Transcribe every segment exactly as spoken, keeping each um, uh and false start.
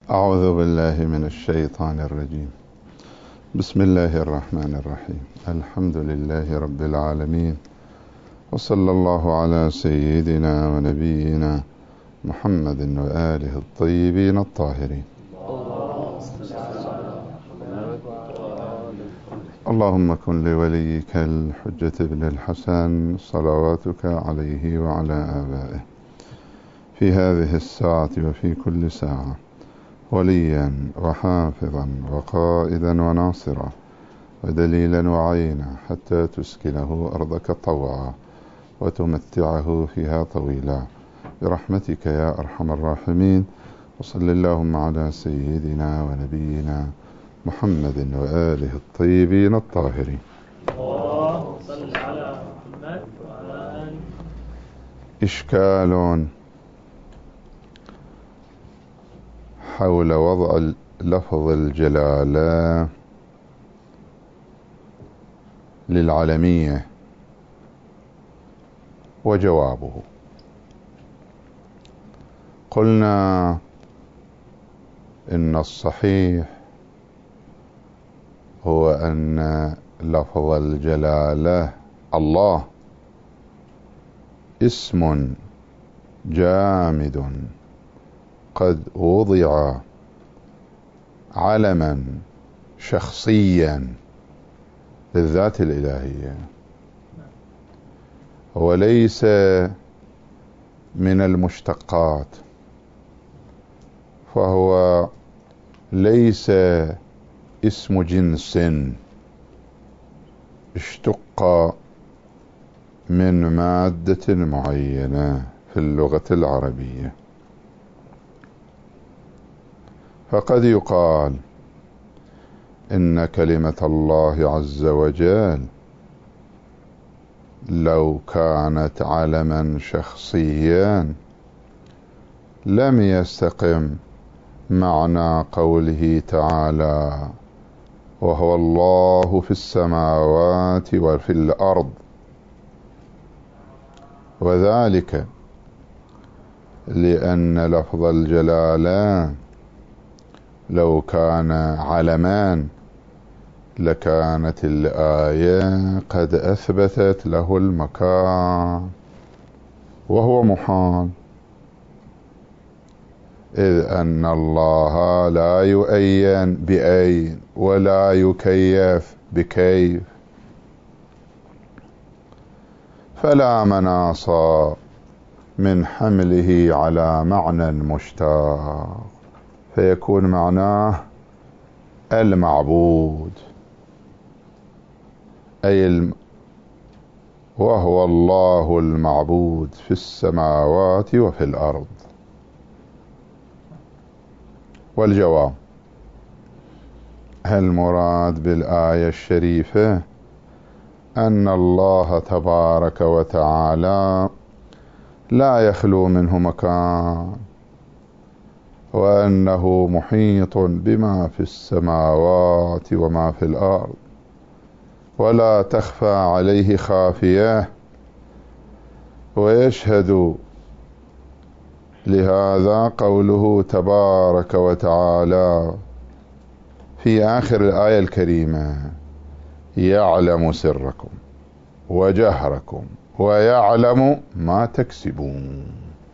أعوذ بالله من الشيطان الرجيم. بسم الله الرحمن الرحيم. الحمد لله رب العالمين، وصلى الله على سيدنا ونبينا محمد وآله الطيبين الطاهرين. اللهم كن لوليك الحجة بن الحسن صلواتك عليه وعلى آبائه في هذه الساعة وفي كل ساعة وليا وحافظا وقائدا وناصرا ودليلا وعينا، حتى تسكنه أرضك طوعا وتمتعه فيها طويلا برحمتك يا أرحم الراحمين. وصل اللهم على سيدنا ونبينا محمد وآله الطيبين الطاهرين. اللهم صل على محمد وعلى آله. إشكال حول وضع لفظ الجلالة للعلمية، وجوابه: قلنا إن الصحيح هو أن لفظ الجلالة الله اسم جامد قد وضع علما شخصيا للذات الإلهية، وليس من المشتقات، فهو ليس اسم جنس اشتق من مادة معينة في اللغة العربية. فقد يقال إن كلمة الله عز وجل لو كانت علما شخصيا لم يستقم معنى قوله تعالى: وهو الله في السماوات وفي الأرض، وذلك لأن لفظ الجلالة لو كان علمان لكانت الآية قد أثبتت له المكان، وهو محال، إذ أن الله لا يؤين بأين ولا يكيف بكيف، فلا مناص من حمله على معنى مشتاق، فيكون معناه المعبود، أي الم... وهو الله المعبود في السماوات وفي الأرض. والجواب: هل المراد بالآية الشريفة أن الله تبارك وتعالى لا يخلو منه مكان، وأنه محيط بما في السماوات وما في الأرض ولا تخفى عليه خافية، ويشهد لهذا قوله تبارك وتعالى في آخر الآية الكريمة: يعلم سركم وجهركم ويعلم ما تكسبون.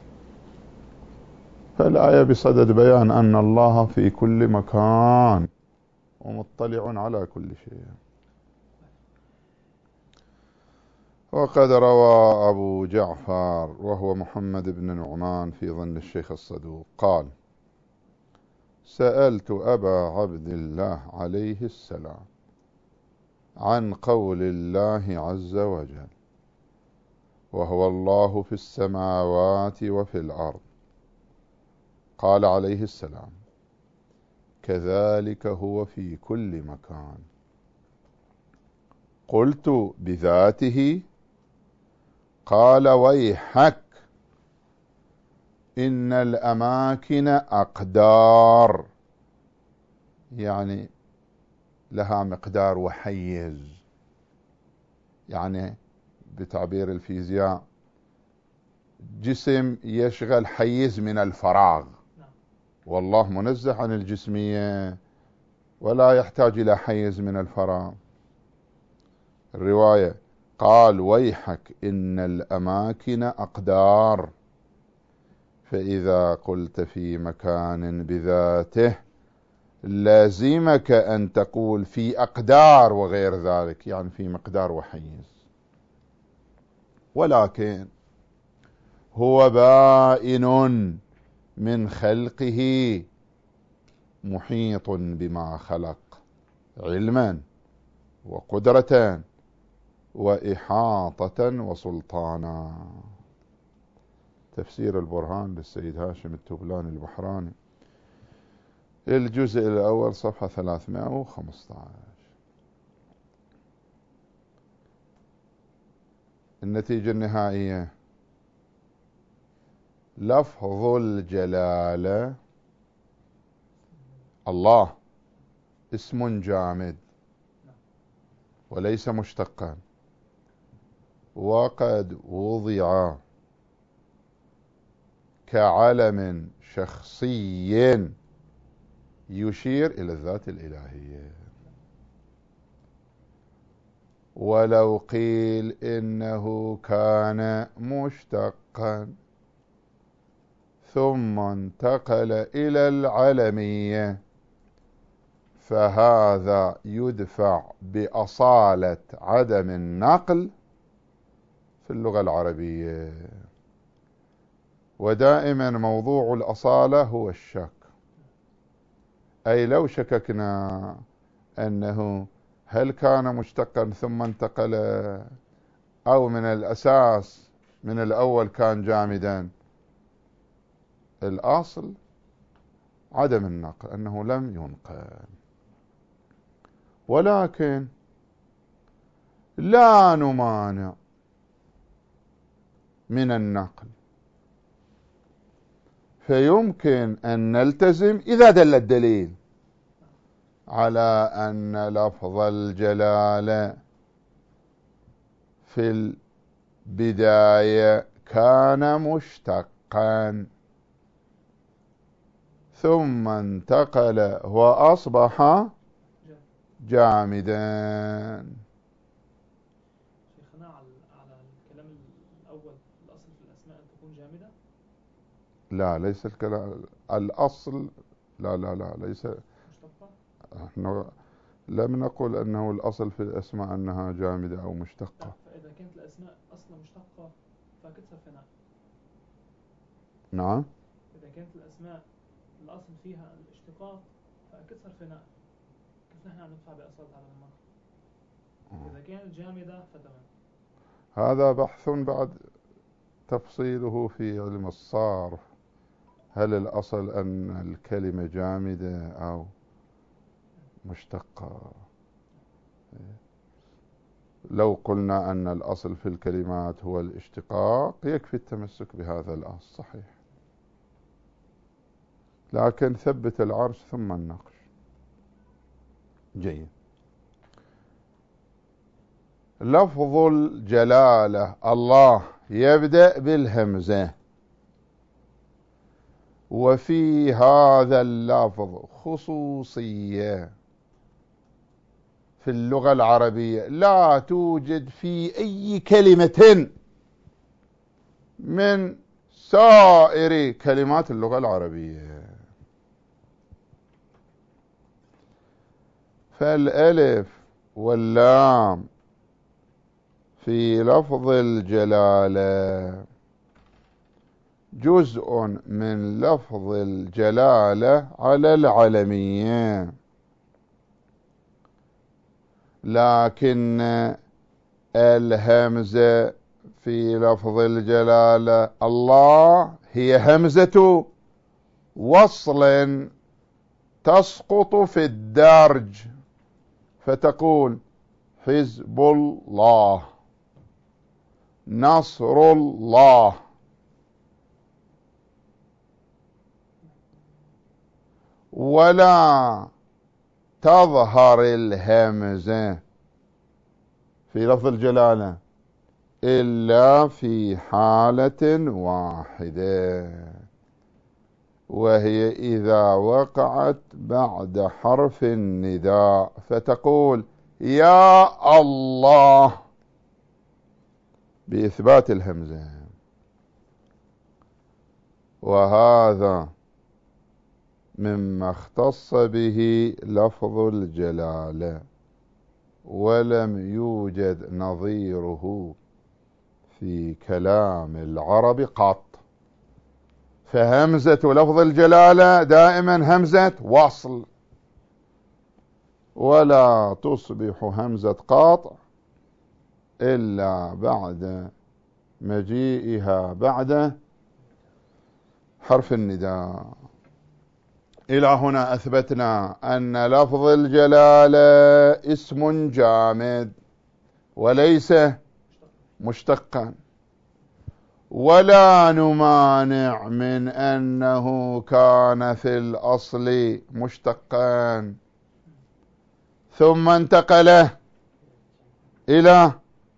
فالآية بصدد بيان أن الله في كل مكان ومطلع على كل شيء. وقد روى أبو جعفر وهو محمد بن نعمان في ظن الشيخ الصدوق قال: سألت أبا عبد الله عليه السلام عن قول الله عز وجل: وهو الله في السماوات وفي الأرض، قال عليه السلام: كذلك هو في كل مكان. قلت: بذاته؟ قال: ويحك، إن الأماكن أقدار، يعني لها مقدار وحيز، يعني بتعبير الفيزياء جسم يشغل حيز من الفراغ والله منزه عن الجسمية ولا يحتاج إلى حيز من الفراغ. الرواية قال ويحك إن الأماكن أقدار، فإذا قلت في مكان بذاته لازمك أن تقول في أقدار وغير ذلك، يعني في مقدار وحيز. ولكن هو بائن من خلقه محيط بما خلق علما وقدرة وإحاطة وسلطانا. تفسير البرهان للسيد هاشم التبلاني البحراني، الجزء الأول صفحة ثلاثمائة وخمسة عشر. النتيجة النهائية: لفظ الجلالة الله اسم جامد وليس مشتقا، وقد وضع كعلم شخصي يشير إلى الذات الإلهية. ولو قيل إنه كان مشتقا ثم انتقل إلى العلمية فهذا يدفع بأصالة عدم النقل في اللغة العربية. ودائما موضوع الأصالة هو الشك، أي لو شككنا أنه هل كان مشتقا ثم انتقل أو من الأساس من الأول كان جامدا، الأصل عدم النقل، أنه لم ينقل. ولكن لا نمانع من النقل، فيمكن أن نلتزم إذا دل الدليل على أن لفظ الجلالة في البداية كان مشتقا ثم انتقل وأصبح جامدا. شيخنا على الكلام الأول، الأصل في الأسماء أن تكون جامدة؟ لا، ليس الكلام الأصل، لا لا لا ليس مشتقة؟ احنا لم نقل أنه الأصل في الأسماء أنها جامدة أو مشتقة. فإذا كانت الأسماء أصلا مشتقة فأكيد صار فناء. نعم، إذا كانت الأسماء الأصل فيها الاشتقاق فأكيد صار فناء. كيف نحن عم ندفع بأصالة على النقل؟ إذا كانت جامدة فتمام. هذا بحث بعد تفصيله في علم الصرف، هل الأصل أن الكلمة جامدة أو مشتقة. لو قلنا أن الأصل في الكلمات هو الاشتقاق يكفي التمسك بهذا الأصل، صحيح، لكن ثبت العرش ثم النقش. جيد. لفظ الجلالة الله يبدأ بالهمزة، وفي هذا اللفظ خصوصية في اللغة العربية لا توجد في أي كلمة من سائر كلمات اللغة العربية. فالألف واللام في لفظ الجلالة جزء من لفظ الجلالة على العلمية، لكن الهمزة في لفظ الجلالة الله هي همزة وصل تسقط في الدرج، فتقول حزب الله، نصر الله. ولا تظهر الهمزة في لفظ الجلالة إلا في حالة واحدة، وهي إذا وقعت بعد حرف النداء، فتقول يا الله بإثبات الهمزة، وهذا مما اختص به لفظ الجلالة، ولم يوجد نظيره في كلام العرب قط. فهمزة لفظ الجلالة دائما همزة وصل، ولا تصبح همزة قاطع إلا بعد مجيئها بعد حرف النداء. إلى هنا أثبتنا أن لفظ الجلالة اسم جامد وليس مشتقا، ولا نمانع من أنه كان في الأصل مشتقا ثم انتقل إلى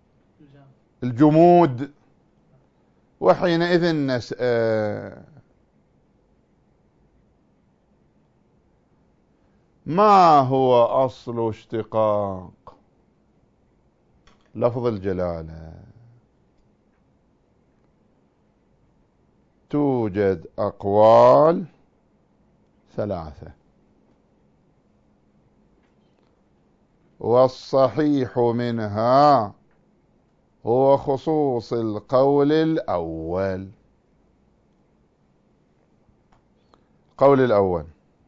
الجمود، وحينئذ نسأل ما هو أصل اشتقاق لفظ الجلالة؟ توجد أقوال ثلاثة، والصحيح منها هو خصوص القول الأول. القول الأول: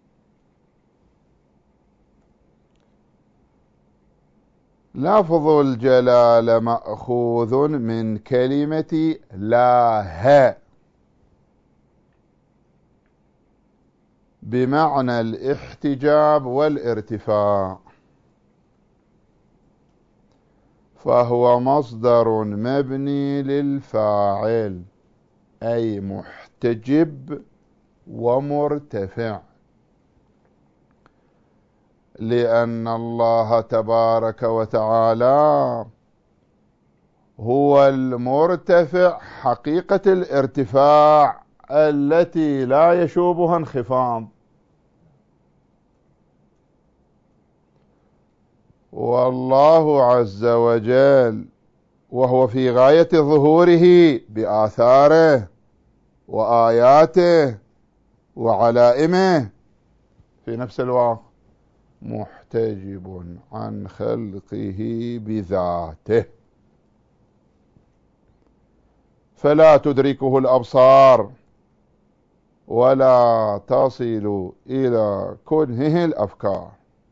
لفظ الجلالة مأخوذ من كلمة لا، بمعنى الاحتجاب والارتفاع، فهو مصدر مبني للفاعل، أي محتجب ومرتفع، لأن الله تبارك وتعالى هو المرتفع حقيقة الارتفاع التي لا يشوبها انخفاض، والله عز وجل وهو في غاية ظهوره بآثاره وآياته وعلائمه في نفس الوقت محتجب عن خلقه بذاته، فلا تدركه الأبصار ولا تصل إلى كنهه الأفكار.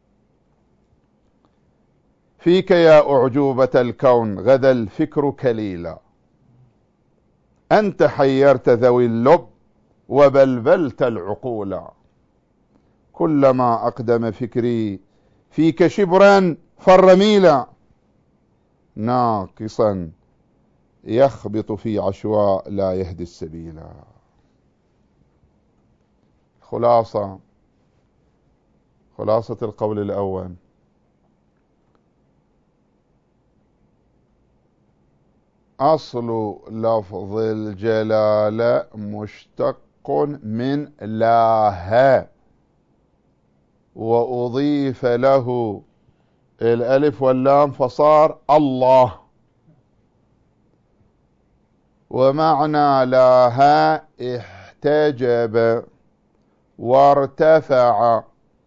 فيك يا أعجوبة الكون غدا الفكر كليلا، أنت حيرت ذوي اللب وبلبلت العقولا، كلما أقدم فكري فيك شبرا فر ميلا، ناقصا يخبط في عشواء لا يهدي السبيلا. خلاصة خلاصة القول الأول: أصل لفظ الجلالة مشتق من لا، وأضيف له الألف واللام فصار الله، ومعنى لا احتجب وارتفع،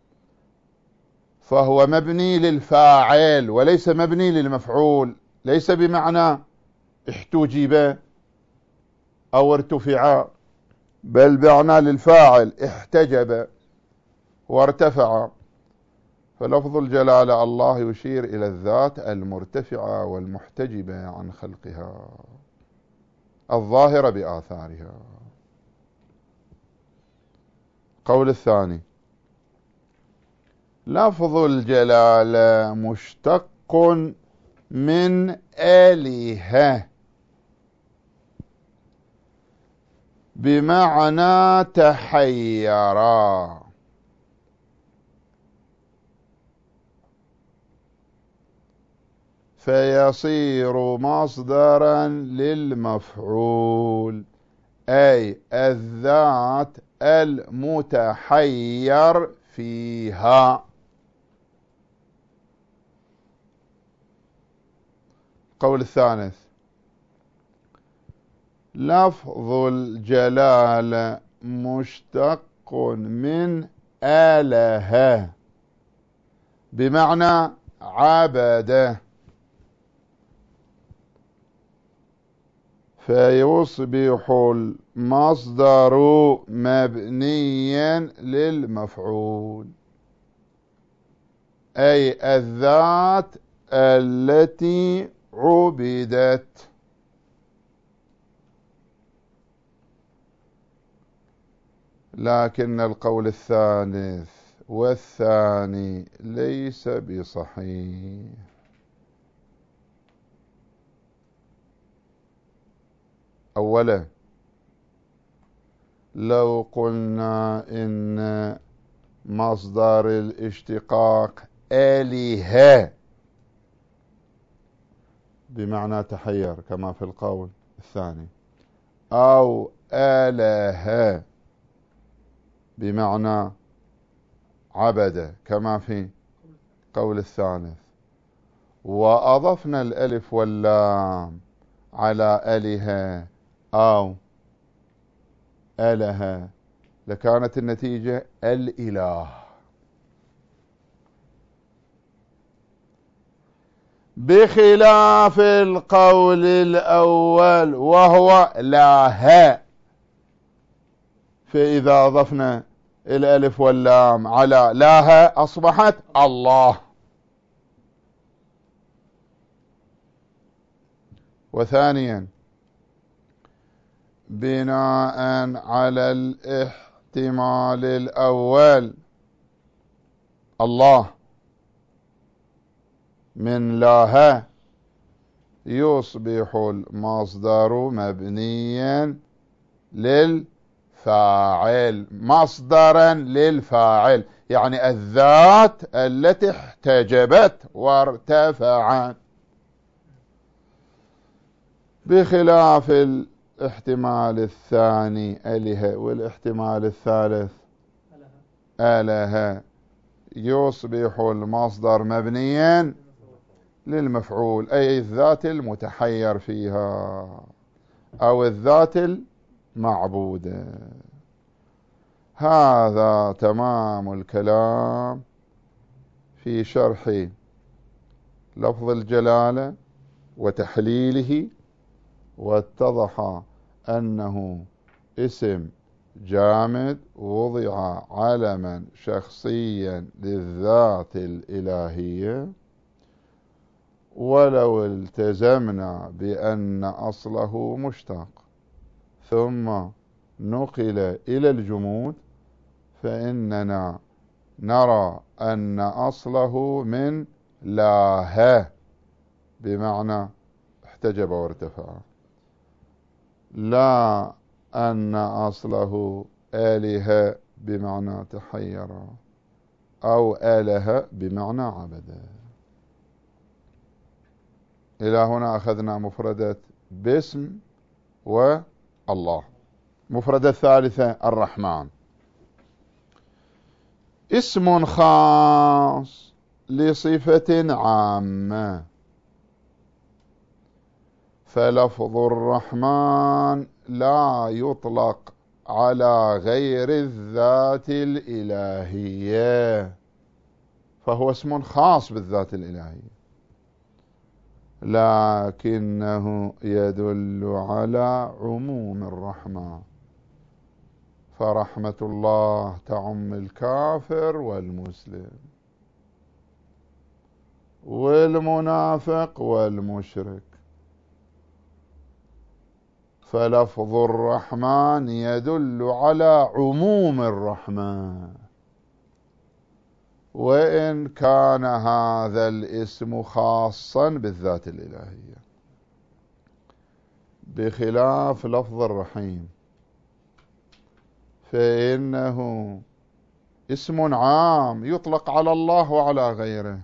فهو مبني للفاعل وليس مبني للمفعول، ليس بمعنى احتجب أو ارتفع، بل بمعنى للفاعل احتجب وارتفع. فلفظ الجلالة الله يشير إلى الذات المرتفعة والمحتجبة عن خلقها الظاهرة بآثارها. قول الثاني: لفظ الجلالة مشتق من آلهة، بمعنى تحيرا، فيصير مصدرا للمفعول، أي الذات المتحير فيها. القول الثالث: لفظ الجلالة مشتق من آله بمعنى عبده، فيصبح المصدر مبنيا للمفعول، أي الذات التي عبدت. لكن القول الثالث والثاني ليس بصحيح. أولا، لو قلنا إن مصدر الاشتقاق آلهة بمعنى تحير كما في القول الثاني، أو آلهة بمعنى عبد كما في قول الثالث، وأضفنا الألف واللام على آلهة أو آلهة، لكانت النتيجة الإله. بخلاف القول الأول وهو لاها، فإذا أضفنا الألف واللام على لاها أصبحت الله. وثانيا، بناء على الاحتمال الأول، الله من لاها يصبح المصدر مبنيا للفاعل، مصدرا للفاعل، يعني الذات التي احتجبت وارتفعت، بخلاف الاحتمال الثاني آلهة والاحتمال الثالث آلهة يصبح المصدر مبنيا للمفعول، أي الذات المتحير فيها أو الذات المعبودة. هذا تمام الكلام في شرح لفظ الجلالة وتحليله، واتضح أنه اسم جامد وضع علما شخصيا للذات الإلهية، ولو التزمنا بأن أصله مشتق ثم نقل إلى الجمود فإننا نرى أن أصله من لاها بمعنى احتجب وارتفع، لا أن أصله آلهة بمعنى تحير أو آلهة بمعنى عبد. إلى هنا أخذنا مفردة باسم والله. مفردة الثالثة الرحمن، اسم خاص لصفة عامة، فلفظ الرحمن لا يطلق على غير الذات الإلهية، فهو اسم خاص بالذات الإلهية، لكنه يدل على عموم الرحمة، فرحمة الله تعم الكافر والمسلم والمنافق والمشرك، فلفظ الرحمن يدل على عموم الرحمة، وإن كان هذا الاسم خاصا بالذات الإلهية، بخلاف لفظ الرحيم فإنه اسم عام يطلق على الله وعلى غيره،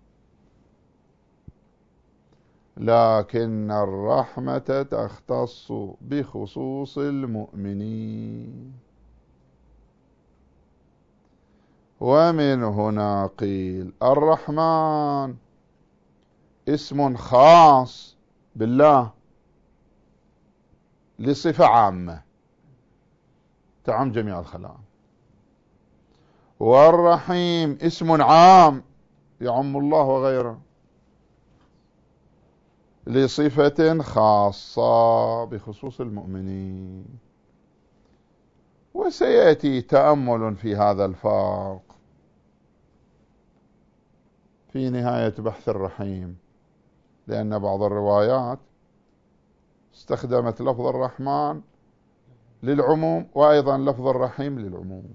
لكن الرحمة تختص بخصوص المؤمنين. ومن هنا قيل الرحمن اسم خاص بالله لصفة عامة تعم جميع الخلائق، والرحيم اسم عام يعم الله وغيره لصفة خاصة بخصوص المؤمنين. وسيأتي تأمل في هذا الفرق في نهاية بحث الرحيم، لأن بعض الروايات استخدمت لفظ الرحمن للعموم وأيضا لفظ الرحيم للعموم.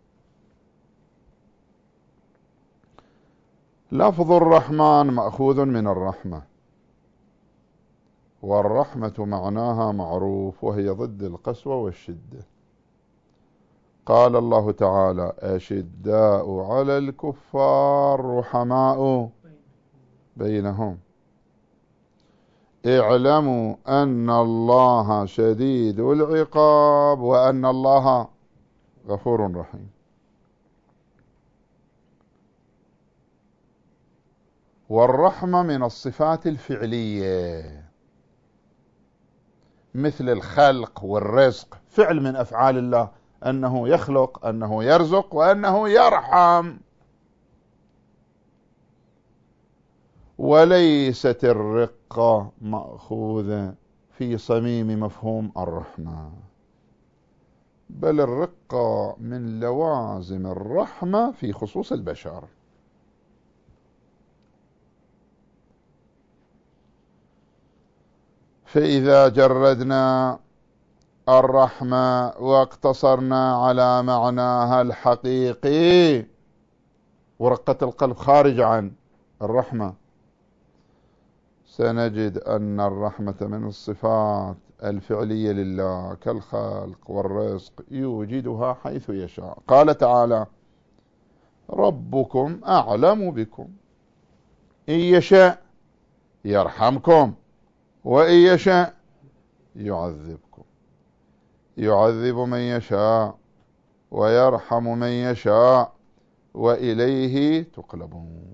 لفظ الرحمن مأخوذ من الرحمة، والرحمة معناها معروف وهي ضد القسوة والشدة. قال الله تعالى أشداء على الكفار رحماء بينهم اعلموا أن الله شديد العقاب وأن الله غفور رحيم. والرحمة من الصفات الفعلية مثل الخلق والرزق، فعل من أفعال الله، أنه يخلق، أنه يرزق، وأنه يرحم. وليست الرقة مأخوذة في صميم مفهوم الرحمة، بل الرقة من لوازم الرحمة في خصوص البشر. فإذا جردنا الرحمة واقتصرنا على معناها الحقيقي، ورقة القلب خارج عن الرحمة، سنجد أن الرحمة من الصفات الفعلية لله كالخلق والرزق يوجدها حيث يشاء. قال تعالى ربكم أعلم بكم إن يشاء يرحمكم وإن يشاء يعذبكم، يعذب من يشاء ويرحم من يشاء وإليه تقلبون.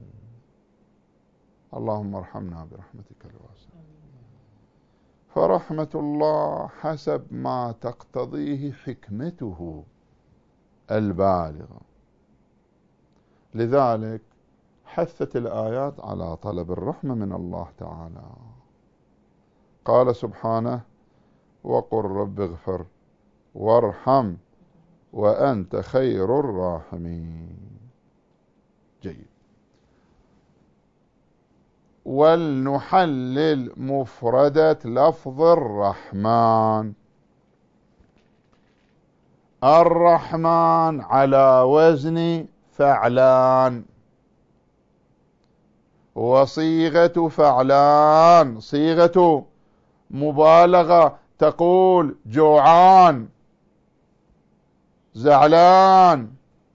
اللهم ارحمنا برحمتك الواسعة. فرحمة الله حسب ما تقتضيه حكمته البالغة، لذلك حثت الآيات على طلب الرحمة من الله تعالى. قال سبحانه وقل رب اغفر وارحم وأنت خير الراحمين. جيد. ولنحلل مفردة لفظ الرحمن. الرحمن على وزن فعلان، وصيغة فعلان صيغة مبالغة، تقول جوعان، زعلان،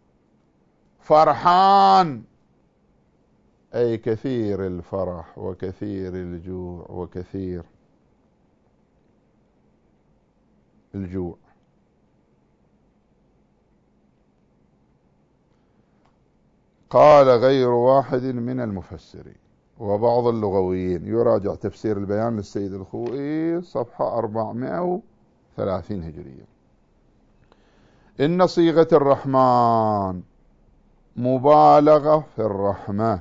فرحان، أي كثير الفرح وكثير الجوع وكثير الجوع. قال غير واحد من المفسرين وبعض اللغويين، يراجع تفسير البيان للسيد الخوئي صفحة أربعمائة وثلاثين هجرية، إن صيغة الرحمن مبالغة في الرحمة،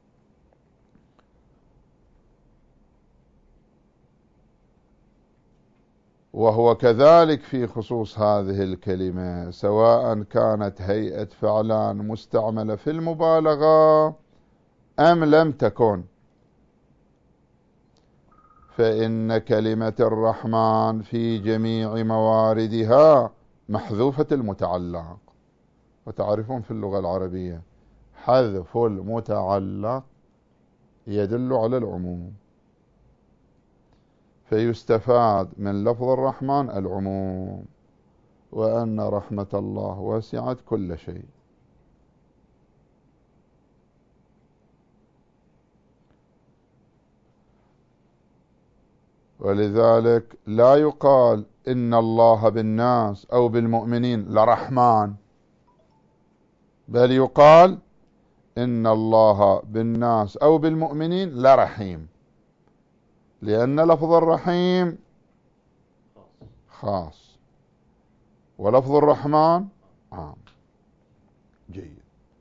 وهو كذلك في خصوص هذه الكلمة، سواء كانت هيئة فعلان مستعملة في المبالغة أم لم تكن، فإن كلمة الرحمن في جميع مواردها محذوفة المتعلق. وتعرفون في اللغة العربية حذف المتعلق يدل على العموم، فيستفاد من لفظ الرحمن العموم، وأن رحمة الله وسعت كل شيء. ولذلك لا يقال إن الله بالناس أو بالمؤمنين لرحمن، بل يقال إن الله بالناس أو بالمؤمنين لرحيم، لأن لفظ الرحيم خاص ولفظ الرحمن عام. جيد.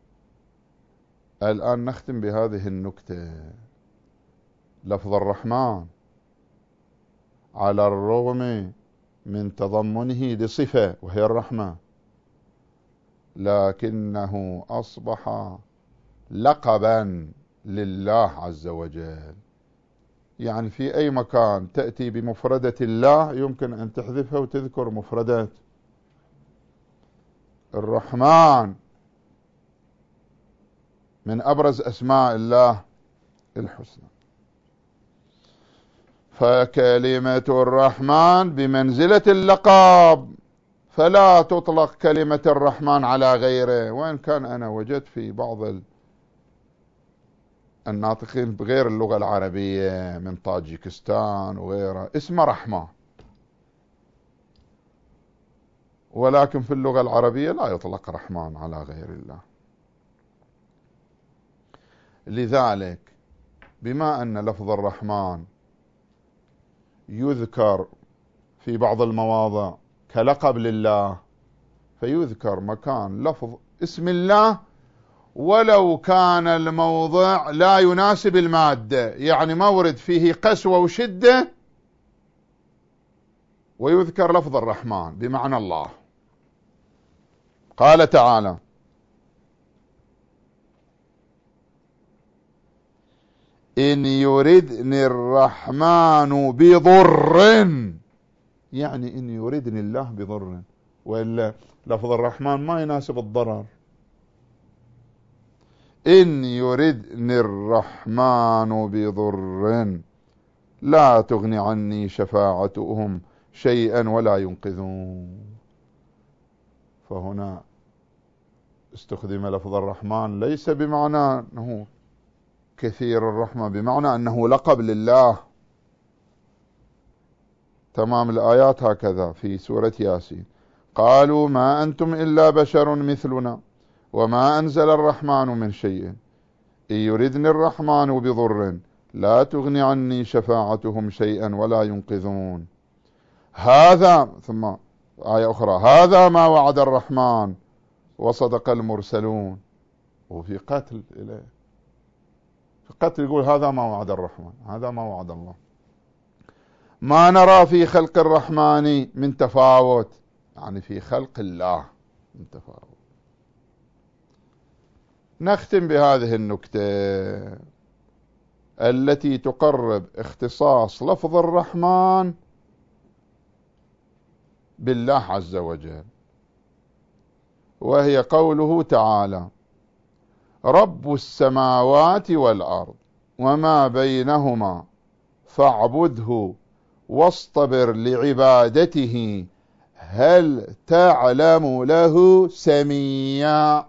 الآن نختم بهذه النكتة. لفظ الرحمن على الرغم من تضمنه لصفة وهي الرحمة، لكنه أصبح لقبا لله عز وجل. يعني في أي مكان تأتي بمفردة الله يمكن أن تحذفها وتذكر مفردة الرحمن، من أبرز أسماء الله الحسنى. فكلمة الرحمن بمنزلة اللقب، فلا تطلق كلمة الرحمن على غيره. وإن كان أنا وجدت في بعض الناطقين بغير اللغة العربية من طاجيكستان وغيرها اسم رحمة، ولكن في اللغة العربية لا يطلق رحمن على غير الله. لذلك بما أن لفظ الرحمن يذكر في بعض المواضع كلقب لله، فيذكر مكان لفظ اسم الله ولو كان الموضع لا يناسب المادة، يعني ما ورد فيه قسوة وشدة ويذكر لفظ الرحمن بمعنى الله. قال تعالى: إن يردني الرحمن بضر، يعني إن يردني الله بضر، وإلا لفظ الرحمن ما يناسب الضرر. إن يردني الرحمن بضر لا تغني عني شفاعتهم شيئا ولا ينقذون. فهنا استخدم لفظ الرحمن ليس بمعنى أنه كثير الرحمة، بمعنى أنه لقب لله. تمام الآيات هكذا في سورة ياسين: قالوا ما أنتم إلا بشر مثلنا وما أنزل الرحمن من شيء إن يردني الرحمن بضر لا تغني عني شفاعتهم شيئا ولا ينقذون. هذا، ثم آية أخرى: هذا ما وعد الرحمن وصدق المرسلون. وفي قتل إليه، في قتل يقول هذا ما وعد الرحمن، هذا ما وعد الله. ما نرى في خلق الرحمن من تفاوت، يعني في خلق الله من تفاوت. نختم بهذه النكتة التي تقرب اختصاص لفظ الرحمن بالله عز وجل، وهي قوله تعالى: رب السماوات والأرض وما بينهما فاعبده واصطبر لعبادته هل تعلم له سميا.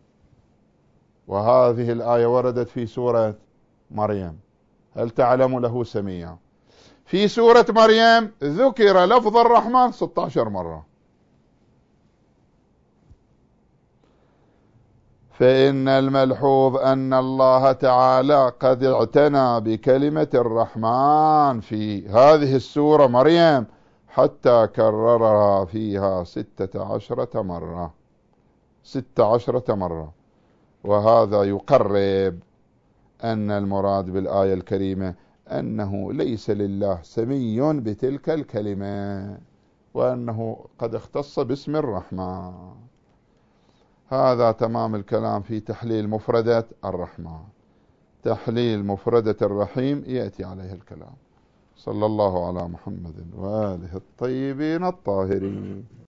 وهذه الآية وردت في سورة مريم: هل تعلم له سميا. في سورة مريم ذكر لفظ الرحمن ستة عشر مرة. فإن الملحوظ أن الله تعالى قد اعتنى بكلمة الرحمن في هذه السورة مريم حتى كررها فيها ستة عشرة مرة ستة عشرة مرة. وهذا يقرب أن المراد بالآية الكريمة أنه ليس لله سمي بتلك الكلمة، وأنه قد اختص باسم الرحمن. هذا تمام الكلام في تحليل مفردة الرحمن. تحليل مفردة الرحيم يأتي عليه الكلام. صلى الله على محمد وآله الطيبين الطاهرين.